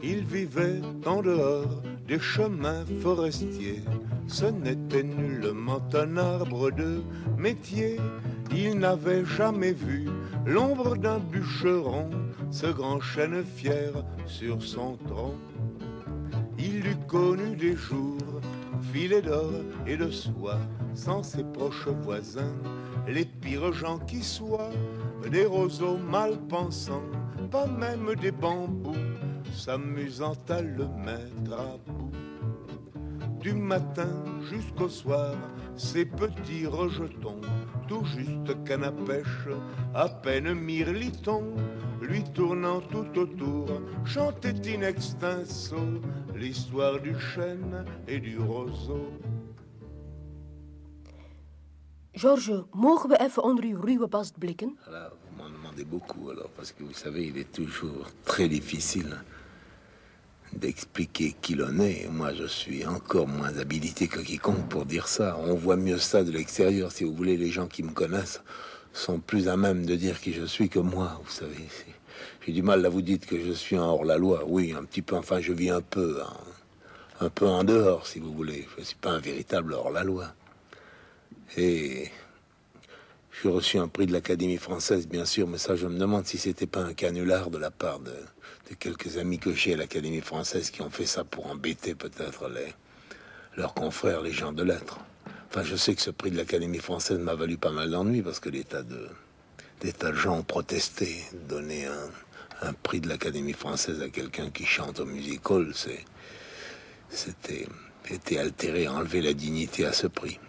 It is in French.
Il vivait en dehors des chemins forestiers. Ce n'était nullement un arbre de métier. Il n'avait jamais vu l'ombre d'un bûcheron, ce grand chêne fier sur son tronc. Il eût connu des jours filés d'or et de soie, sans ses proches voisins, les pires gens qui soient, des roseaux mal pensants, pas même des bambous, s'amusant à le mettre à bout. Du matin jusqu'au soir, ces petits rejetons, tout juste canne à pêche, à peine mirliton, lui tournant tout autour, chantait in extenso l'histoire du chêne et du roseau. Georges, mogen we even onder uw ruwe bast blikken? Voilà, vous m'en demandez beaucoup alors, parce que vous savez, il est toujours très difficile d'expliquer qui l'on est. Moi, je suis encore moins habilité que quiconque pour dire ça. On voit mieux ça de l'extérieur, si vous voulez. Les gens qui me connaissent sont plus à même de dire qui je suis que moi, vous savez. J'ai du mal, là, vous dites que je suis un hors-la-loi. Oui, un petit peu, enfin, je vis un peu en dehors, si vous voulez. Je ne suis pas un véritable hors-la-loi. Et j'ai reçu un prix de l'Académie française, bien sûr, mais ça, je me demande si c'était pas un canular de la part de quelques amis que j'ai à l'Académie française qui ont fait ça pour embêter peut-être leurs confrères, les gens de lettres. Enfin, je sais que ce prix de l'Académie française m'a valu pas mal d'ennuis parce que des tas de gens ont protesté. Donner un prix de l'Académie française à quelqu'un qui chante au music hall, c'était altéré, enlever la dignité à ce prix.